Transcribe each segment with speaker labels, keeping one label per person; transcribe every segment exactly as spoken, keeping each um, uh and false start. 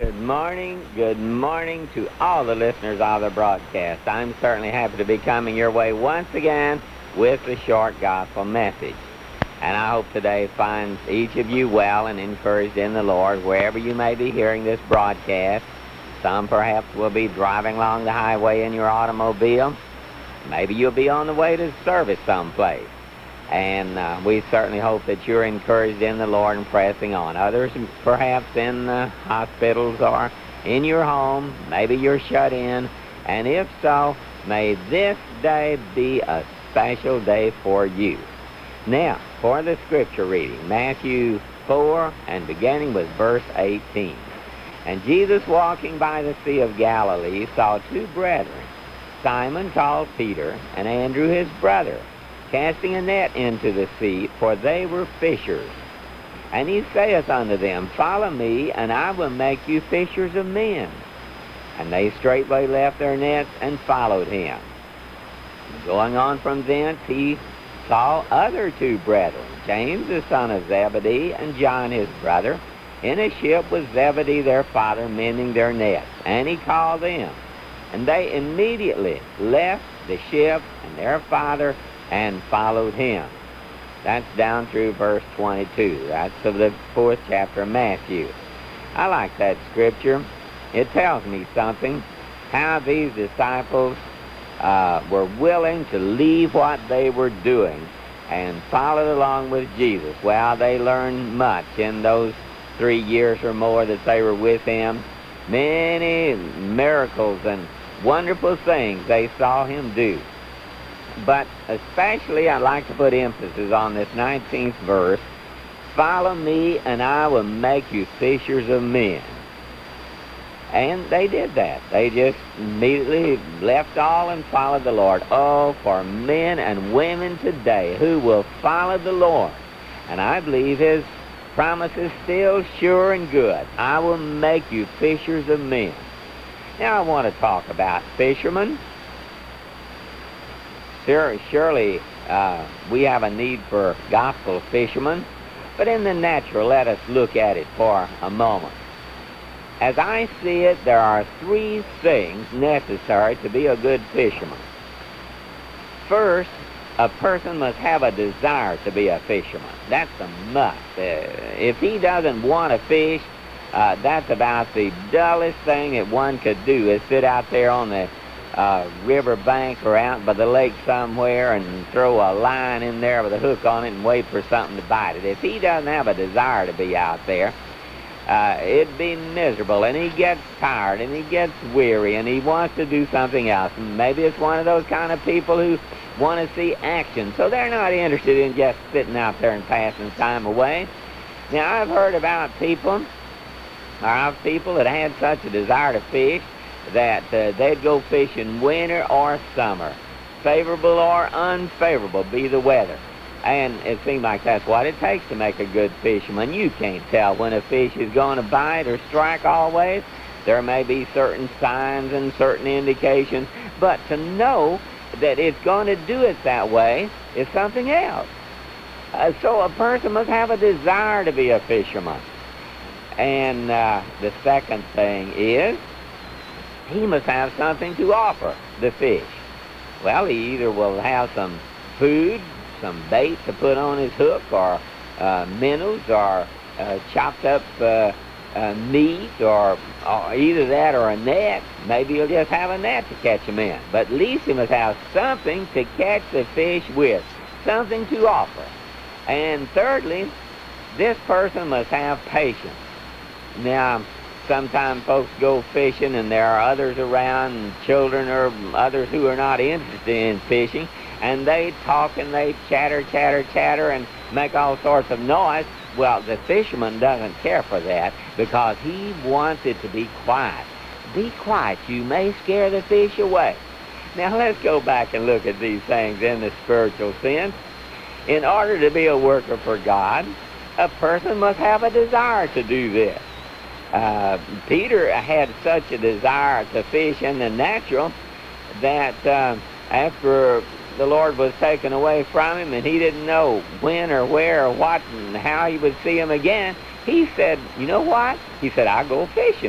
Speaker 1: Good morning, good morning to all the listeners of the broadcast. I'm certainly happy to be coming your way once again with a short gospel message. And I hope today finds each of you well and encouraged in the Lord wherever you may be hearing this broadcast. Some perhaps will be driving along the highway in your automobile. Maybe you'll be on the way to service someplace. And uh, we certainly hope that you're encouraged in the Lord and pressing on. Others perhaps in the hospitals or in your home. Maybe you're shut in. And if so, may this day be a special day for you. Now, for the scripture reading, Matthew four, and beginning with verse eighteen. And Jesus, walking by the Sea of Galilee, saw two brethren, Simon called Peter, and Andrew his brother, casting a net into the sea, for they were fishers. And he saith unto them, Follow me, and I will make you fishers of men. And they straightway left their nets and followed him. Going on from thence, he saw other two brethren, James the son of Zebedee, and John his brother, in a ship with Zebedee their father, mending their nets. And he called them. And they immediately left the ship and their father, and followed him. That's down through verse twenty-two. That's of the fourth chapter of Matthew. I like that scripture. It tells me something, how these disciples uh, were willing to leave what they were doing and followed along with Jesus. Well, they learned much in those three years or more that they were with him. Many miracles and wonderful things they saw him do. But especially I'd like to put emphasis on this nineteenth verse. Follow me, and I will make you fishers of men. And they did that. They just immediately left all and followed the Lord. Oh, for men and women today who will follow the Lord. And I believe his promise is still sure and good. I will make you fishers of men. Now I want to talk about fishermen. Sure, surely uh, we have a need for gospel fishermen, but in the natural, let us look at it for a moment. As I see it, there are three things necessary to be a good fisherman. First, a person must have a desire to be a fisherman. That's a must. Uh, if he doesn't want to fish, uh, that's about the dullest thing that one could do, is sit out there on the Uh, river bank or out by the lake somewhere and throw a line in there with a hook on it and wait for something to bite it. If he doesn't have a desire to be out there, uh, it'd be miserable, and he gets tired and he gets weary and he wants to do something else. And maybe it's one of those kind of people who want to see action, so they're not interested in just sitting out there and passing time away. Now, I've heard about people, or of people that had such a desire to fish that uh, they'd go fishing winter or summer, favorable or unfavorable be the weather. And it seems like that's what it takes to make a good fisherman. You can't tell when a fish is going to bite or strike always. There may be certain signs and certain indications, but to know that it's going to do it that way is something else. Uh, so a person must have a desire to be a fisherman. And uh, the second thing is, he must have something to offer the fish. Well, he either will have some food, some bait to put on his hook, or uh, minnows, or uh, chopped up uh, uh, meat, or, or either that or a net. Maybe he'll just have a net to catch them in. But at least he must have something to catch the fish with, something to offer. And thirdly, this person must have patience. Now, sometimes folks go fishing and there are others around, and children or others who are not interested in fishing, and they talk and they chatter, chatter, chatter, and make all sorts of noise. Well, the fisherman doesn't care for that because he wants it to be quiet. Be quiet. You may scare the fish away. Now, let's go back and look at these things in the spiritual sense. In order to be a worker for God, a person must have a desire to do this. Uh, Peter had such a desire to fish in the natural that uh, after the Lord was taken away from him and he didn't know when or where or what and how he would see him again, he said, you know what? He said, I'll go fishing.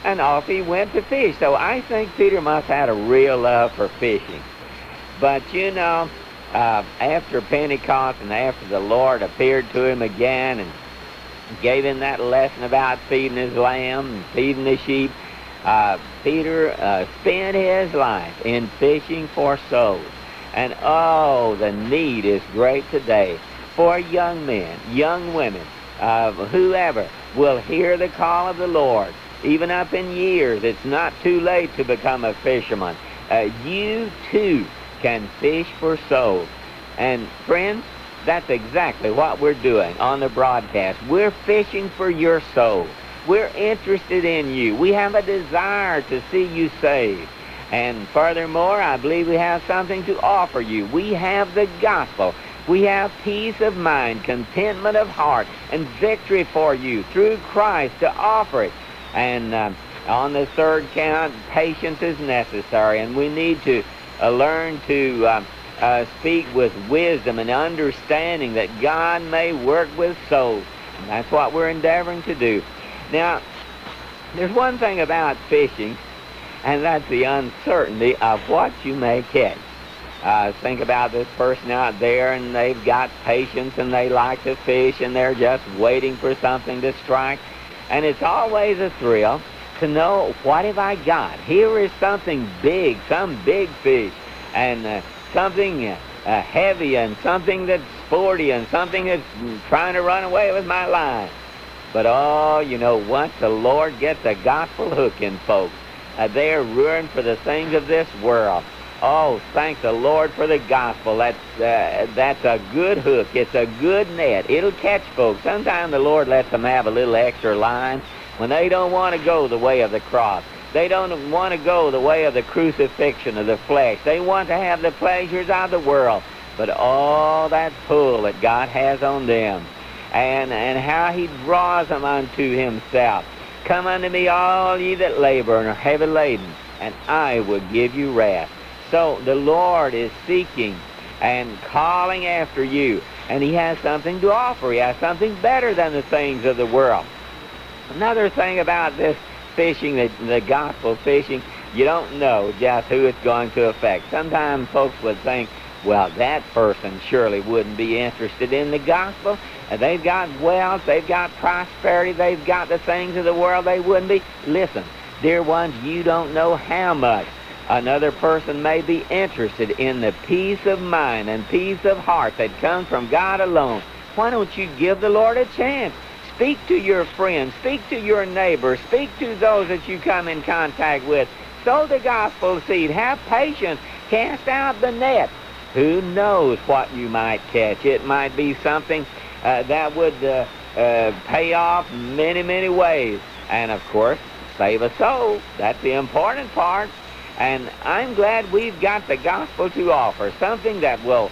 Speaker 1: and off he went to fish. So I think Peter must have had a real love for fishing. But, you know, uh, after Pentecost and after the Lord appeared to him again and gave him that lesson about feeding his lamb and feeding the sheep, uh, Peter uh, spent his life in fishing for souls. And, oh, the need is great today for young men, young women, uh, whoever will hear the call of the Lord. Even up in years, it's not too late to become a fisherman. Uh, you, too, can fish for souls. And, friends, that's exactly what we're doing on the broadcast. We're fishing for your soul. We're interested in you. We have a desire to see you saved. And furthermore, I believe we have something to offer you. We have the gospel. We have peace of mind, contentment of heart, and victory for you through Christ to offer it. And uh, on the third count, patience is necessary, and we need to uh, learn to uh, uh, speak with wisdom and understanding that God may work with souls. And that's what we're endeavoring to do. Now, there's one thing about fishing, and that's the uncertainty of what you may catch. Uh, think about this person out there, and they've got patience, and they like to fish, and they're just waiting for something to strike. And it's always a thrill to know, what have I got? Here is something big, some big fish, and uh, something uh, uh, heavy, and something that's sporty, and something that's trying to run away with my line. But, oh, you know, once the Lord gets a gospel hook in folks, uh, they're ruined for the things of this world. Oh, thank the Lord for the gospel. That's, uh, that's a good hook. It's a good net. It'll catch folks. Sometimes the Lord lets them have a little extra line when they don't want to go the way of the cross. They don't want to go the way of the crucifixion of the flesh. They want to have the pleasures of the world. But all that pull that God has on them, and, and how he draws them unto himself. Come unto me, all ye that labor and are heavy laden, and I will give you rest. So the Lord is seeking and calling after you, and he has something to offer. He has something better than the things of the world. Another thing about this fishing, the, the gospel fishing, you don't know just who it's going to affect. Sometimes folks would think, well, that person surely wouldn't be interested in the gospel. And they've got wealth, they've got prosperity, they've got the things of the world. They wouldn't be. Listen, dear ones, you don't know how much another person may be interested in the peace of mind and peace of heart that comes from God alone. Why don't you give the Lord a chance? Speak to your friends, speak to your neighbors, speak to those that you come in contact with. Sow the gospel seed. Have patience. Cast out the net. Who knows what you might catch? It might be something uh, that would uh, uh, pay off many, many ways. And, of course, save a soul. That's the important part. And I'm glad we've got the gospel to offer, something that will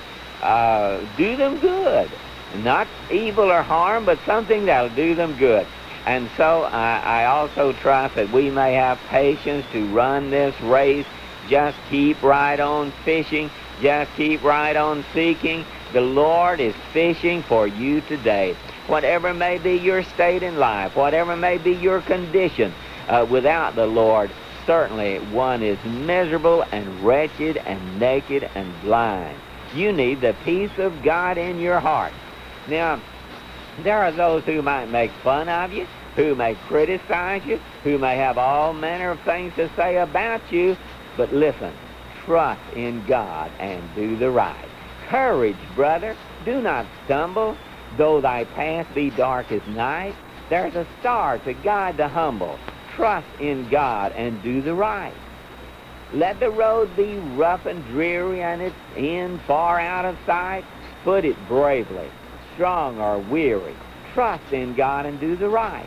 Speaker 1: uh, do them good. Not evil or harm, but something that will do them good. And so I, I also trust that we may have patience to run this race. Just keep right on fishing. Just keep right on seeking. The Lord is fishing for you today. Whatever may be your state in life, whatever may be your condition, uh, without the Lord, certainly one is miserable and wretched and naked and blind. You need the peace of God in your heart. Now, there are those who might make fun of you, who may criticize you, who may have all manner of things to say about you, but listen, trust in God and do the right. Courage, brother. Do not stumble. Though thy path be dark as night, there's a star to guide the humble. Trust in God and do the right. Let the road be rough and dreary and its end far out of sight. Foot it bravely, strong or weary. Trust in God and do the right.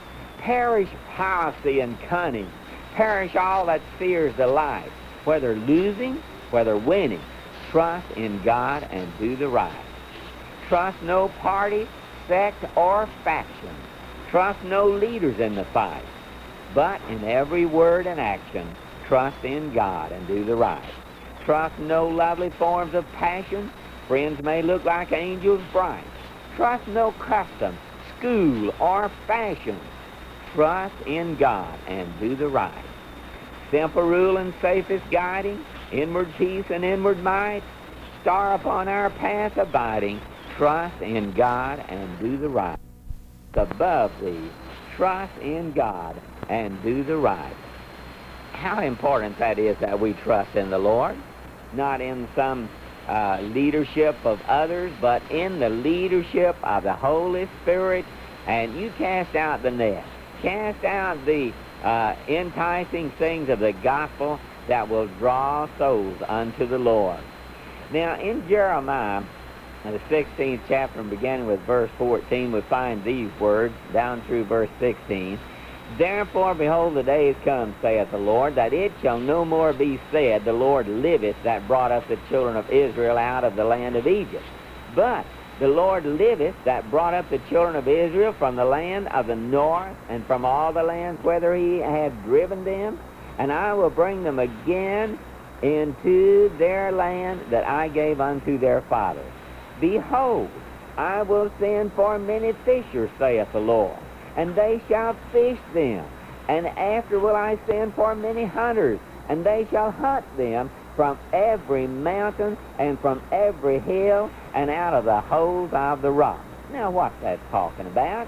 Speaker 1: Perish policy and cunning. Perish all that fears the life. Whether losing, whether winning, trust in God and do the right. Trust no party, sect, or faction. Trust no leaders in the fight. But in every word and action, trust in God and do the right. Trust no lovely forms of passion. Friends may look like angels bright. Trust no custom, school, or fashion. trust in God and do the right. Simple rule and safest guiding, inward peace and inward might, star upon our path abiding, trust in God and do the right. Above thee, trust in God and do the right. How important that is that we trust in the Lord, not in some uh, leadership of others, but in the leadership of the Holy Spirit, and you cast out the net. Cast out the uh, enticing things of the gospel that will draw souls unto the Lord. Now, in Jeremiah, the sixteenth chapter, beginning with verse fourteen, we find these words down through verse sixteen. Therefore, behold, the days come, saith the Lord, that it shall no more be said, the Lord liveth that brought up the children of Israel out of the land of Egypt. But the Lord liveth that brought up the children of Israel from the land of the north and from all the lands whither he had driven them, and I will bring them again into their land that I gave unto their fathers. Behold, I will send for many fishers, saith the Lord, and they shall fish them. And after will I send for many hunters, and they shall hunt them from every mountain and from every hill and out of the holes of the rock. Now, what's that talking about?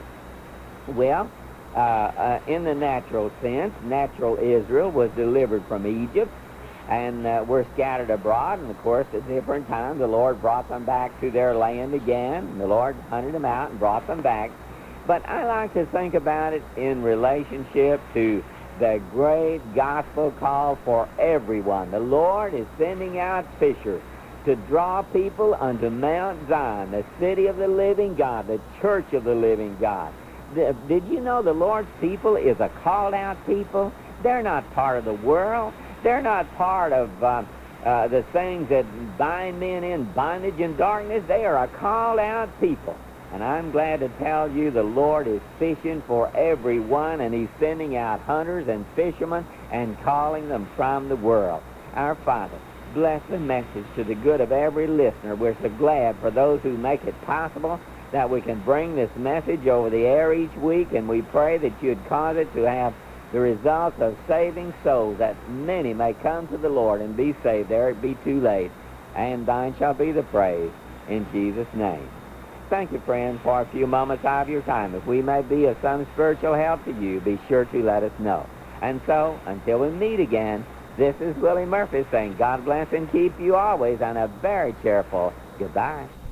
Speaker 1: Well, uh, uh, in the natural sense, natural Israel was delivered from Egypt, and uh, were scattered abroad, and of course at different times the Lord brought them back to their land again, and the Lord hunted them out and brought them back. But I like to think about it in relationship to the great gospel call for everyone. The Lord is sending out fishers to draw people unto Mount Zion, the city of the living God, the church of the living God. The, did you know the Lord's people is a called out people? They're not part of the world. They're not part of uh, uh, the things that bind men in bondage and darkness. They are a called out people. And I'm glad to tell you the Lord is fishing for everyone, and he's sending out hunters and fishermen and calling them from the world. Our Father, bless the message to the good of every listener. We're so glad for those who make it possible that we can bring this message over the air each week, and we pray that you'd cause it to have the results of saving souls, that many may come to the Lord and be saved ere it be too late. And thine shall be the praise, in Jesus' name. Thank you, friends, for a few moments of your time. If we may be of some spiritual help to you, be sure to let us know. And so, until we meet again, this is Willie Murphy saying God bless and keep you always, and a very cheerful goodbye.